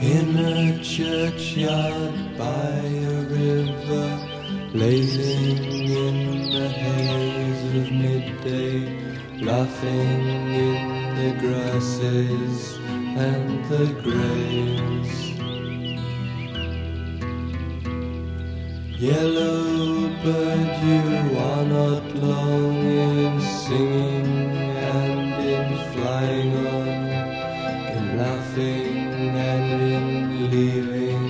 In a churchyard by a river, blazing in the haze of midday, laughing in the grasses and the graves. Yellow bird, you are not long in singing and in flying on, in laughing and in leaving.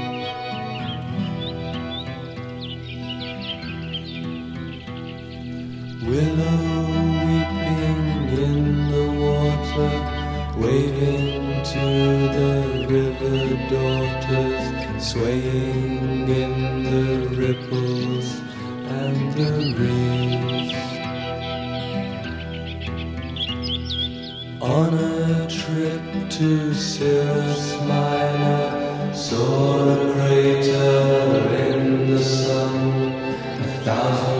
Willow weeping in the water, waving to the river daughters, swaying in the ripples and the reeds. On a trip to Cirrus Minor, saw a crater in the sun, 1,000